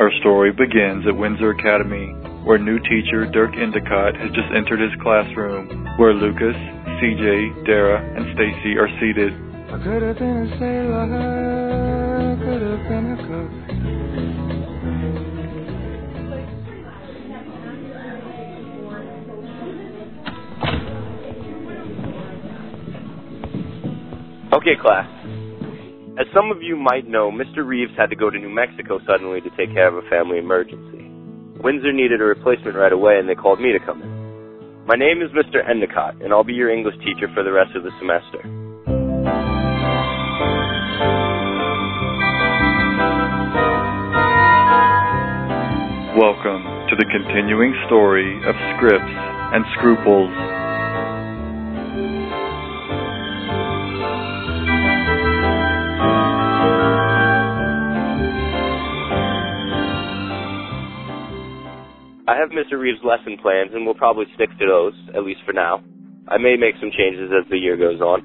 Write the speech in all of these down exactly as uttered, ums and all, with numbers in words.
Our story begins at Windsor Academy, where new teacher Dirk Endicott has just entered his classroom, where Lucas, C J, Dara, and Stacy are seated. I could have been a sailor, could have been a cook. Okay, class. As some of you might know, Mister Reeves had to go to New Mexico suddenly to take care of a family emergency. Windsor needed a replacement right away, and they called me to come in. My name is Mister Endicott, and I'll be your English teacher for the rest of the semester. Welcome to the continuing story of Scripts and Scruples. I have Mister Reeves' lesson plans, and we'll probably stick to those, at least for now. I may make some changes as the year goes on.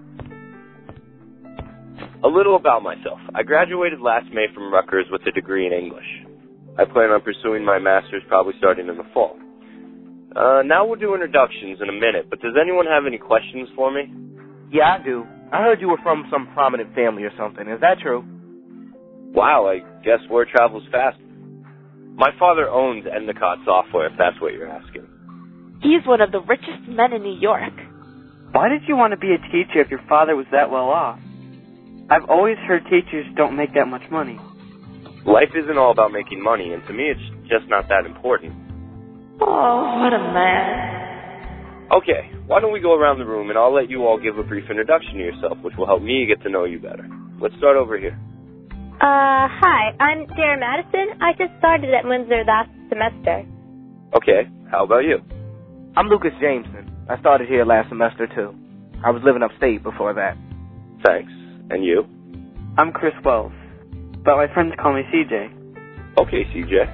A little about myself. I graduated last May from Rutgers with a degree in English. I plan on pursuing my master's probably starting in the fall. Uh, now we'll do introductions in a minute, but does anyone have any questions for me? Yeah, I do. I heard you were from some prominent family or something. Is that true? Wow, I guess word travels fast. My father owns Endicott Software, if that's what you're asking. He's one of the richest men in New York. Why did you want to be a teacher if your father was that well off? I've always heard teachers don't make that much money. Life isn't all about making money, and to me it's just not that important. Oh, what a man. Okay, why don't we go around the room and I'll let you all give a brief introduction to yourself, which will help me get to know you better. Let's start over here. Uh, hi, I'm Dara Madison. I just started at Windsor last semester. Okay, how about you? I'm Lucas Jameson. I started here last semester, too. I was living upstate before that. Thanks. And you? I'm Chris Wells, but my friends call me C J. Okay, C J.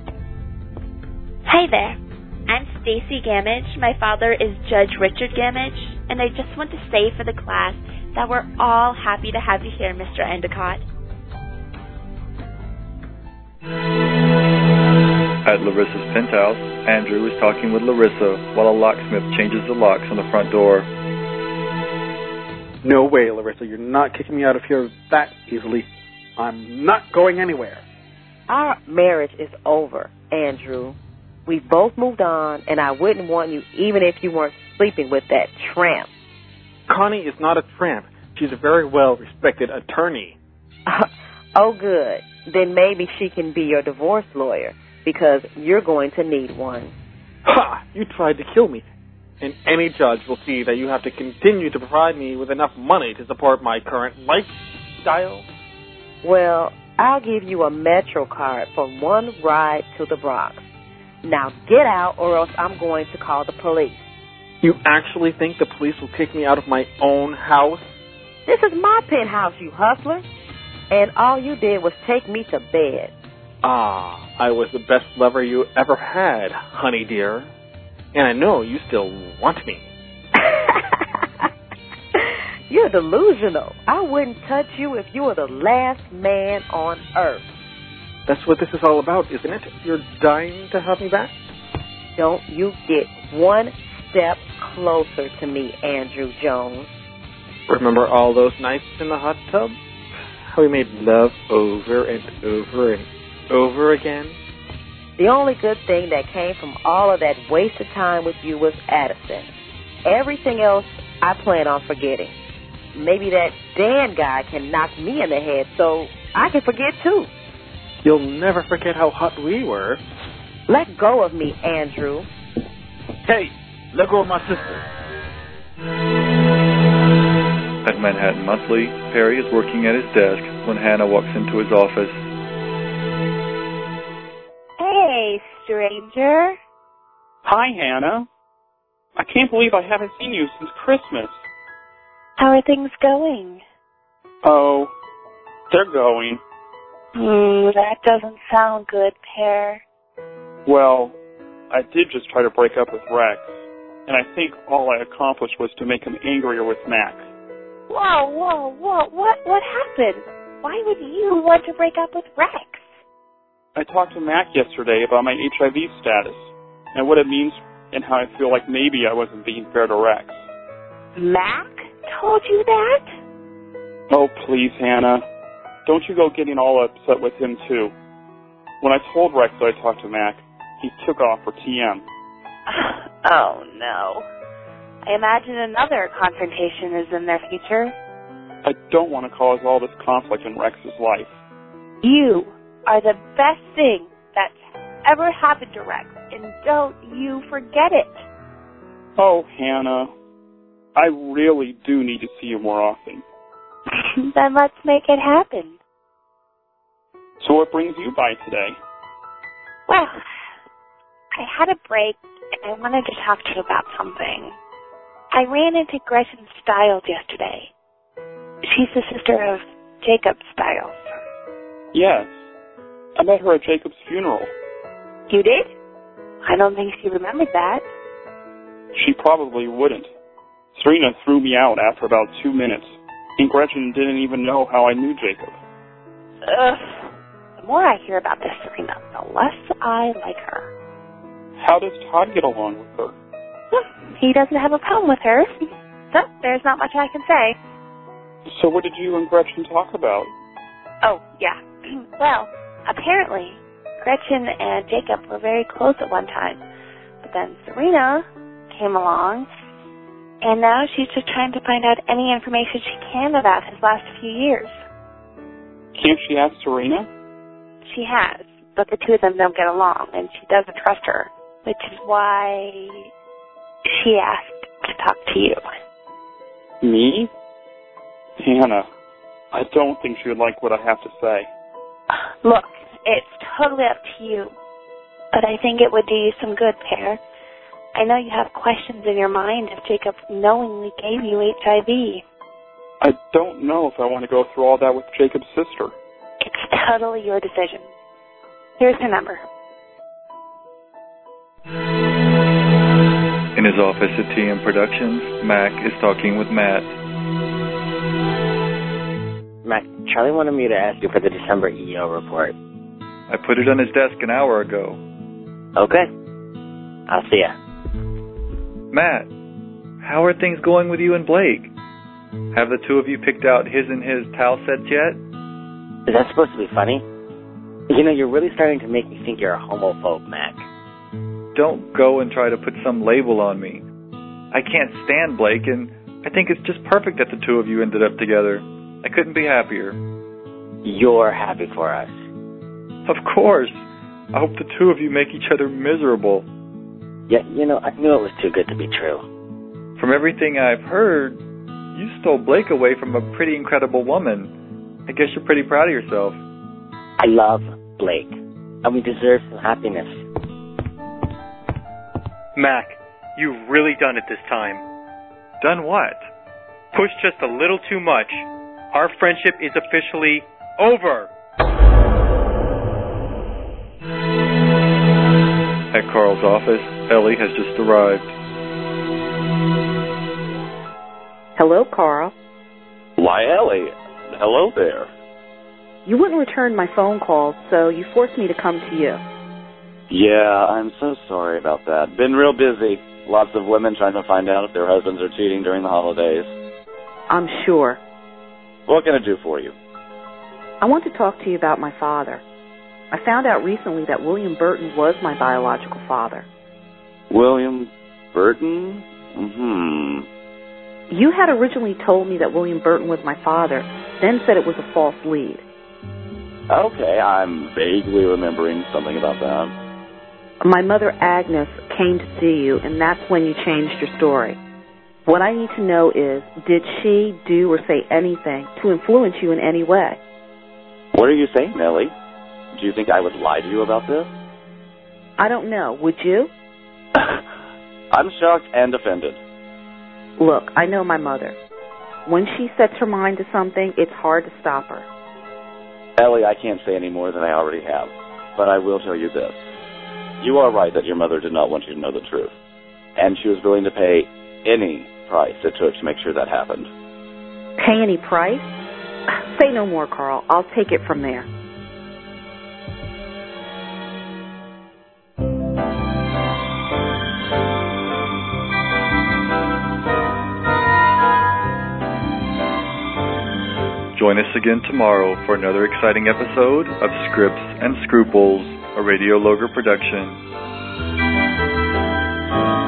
Hi there. I'm Stacy Gamage. My father is Judge Richard Gamage, and I just want to say for the class that we're all happy to have you here, Mister Endicott. At Larissa's penthouse, Andrew is talking with Larissa while a locksmith changes the locks on the front door. No way, Larissa. You're not kicking me out of here that easily. I'm not going anywhere. Our marriage is over, Andrew. We've both moved on, and I wouldn't want you even if you weren't sleeping with that tramp. Connie is not a tramp. She's a very well-respected attorney. Oh, good. Then maybe she can be your divorce lawyer, because you're going to need one. Ha! You tried to kill me. And any judge will see that you have to continue to provide me with enough money to support my current lifestyle. Well, I'll give you a Metro card for one ride to the Bronx. Now get out, or else I'm going to call the police. You actually think the police will kick me out of my own house? This is my penthouse, you hustler. And all you did was take me to bed. Ah, I was the best lover you ever had, honey dear. And I know you still want me. You're delusional. I wouldn't touch you if you were the last man on earth. That's what this is all about, isn't it? You're dying to have me back? Don't you get one step closer to me, Andrew Jones. Remember all those nights in the hot tub? How we made love over and over and over again? The only good thing that came from all of that wasted time with you was Addison. Everything else I plan on forgetting. Maybe that Dan guy can knock me in the head so I can forget too. You'll never forget how hot we were. Let go of me, Andrew. Hey, let go of my sister. At Manhattan Monthly, Perry is working at his desk when Hannah walks into his office. Hey, stranger. Hi, Hannah. I can't believe I haven't seen you since Christmas. How are things going? Oh, they're going. Hmm, that doesn't sound good, Pear. Well, I did just try to break up with Rex, and I think all I accomplished was to make him angrier with Max. Whoa, whoa, whoa, what, what happened? Why would you want to break up with Rex? I talked to Mac yesterday about my H I V status and what it means and how I feel like maybe I wasn't being fair to Rex. Mac told you that? Oh, please, Hannah. Don't you go getting all upset with him, too. When I told Rex that I talked to Mac, he took off for T M. Oh, no. I imagine another confrontation is in their future. I don't want to cause all this conflict in Rex's life. You are the best thing that's ever happened to Rex, and don't you forget it. Oh, Hannah, I really do need to see you more often. Then let's make it happen. So what brings you by today? Well, I had a break, and I wanted to talk to you about something. I ran into Gretchen Stiles yesterday. She's the sister of Jacob Stiles. Yes. I met her at Jacob's funeral. You did? I don't think she remembered that. She probably wouldn't. Serena threw me out after about two minutes, and Gretchen didn't even know how I knew Jacob. Ugh. The more I hear about this Serena, the less I like her. How does Todd get along with her? Well, he doesn't have a problem with her, so there's not much I can say. So what did you and Gretchen talk about? Oh, yeah. Well, apparently, Gretchen and Jacob were very close at one time. But then Serena came along, and now she's just trying to find out any information she can about his last few years. Can't she ask Serena? She has, but the two of them don't get along, and she doesn't trust her, which is why she asked to talk to you. Me? Hannah, I don't think she would like what I have to say. Look, it's totally up to you, but I think it would do you some good, Pear. I know you have questions in your mind if Jacob knowingly gave you H I V. I don't know if I want to go through all that with Jacob's sister. It's totally your decision. Here's her number. In his office at T M Productions, Mac is talking with Matt. Mac, Charlie wanted me to ask you for the December E O report. I put it on his desk an hour ago. Okay. I'll see ya. Matt, how are things going with you and Blake? Have the two of you picked out his and his towel sets yet? Is that supposed to be funny? You know, you're really starting to make me think you're a homophobe, Mac. Don't go and try to put some label on me. I can't stand Blake, and I think it's just perfect that the two of you ended up together. I couldn't be happier. You're happy for us. Of course. I hope the two of you make each other miserable. Yeah, you know, I knew it was too good to be true. From everything I've heard, you stole Blake away from a pretty incredible woman. I guess you're pretty proud of yourself. I love Blake, and we deserve some happiness. Mac, you've really done it this time. Done what? Pushed just a little too much. Our friendship is officially over. At Carl's office, Ellie has just arrived. Hello, Carl. Why, Ellie. Hello there. You wouldn't return my phone calls, so you forced me to come to you. Yeah, I'm so sorry about that. Been real busy. Lots of women trying to find out if their husbands are cheating during the holidays. I'm sure. What can I do for you? I want to talk to you about my father. I found out recently that William Burton was my biological father. William Burton? Hmm. You had originally told me that William Burton was my father, then said it was a false lead. Okay, I'm vaguely remembering something about that. My mother, Agnes, came to see you, and that's when you changed your story. What I need to know is, did she do or say anything to influence you in any way? What are you saying, Ellie? Do you think I would lie to you about this? I don't know. Would you? I'm shocked and offended. Look, I know my mother. When she sets her mind to something, it's hard to stop her. Ellie, I can't say any more than I already have, but I will tell you this. You are right that your mother did not want you to know the truth, and she was willing to pay any price it took to make sure that happened. Pay any price? Say no more, Carl. I'll take it from there. Join us again tomorrow for another exciting episode of Scripts and Scruples, a Radio Loger production.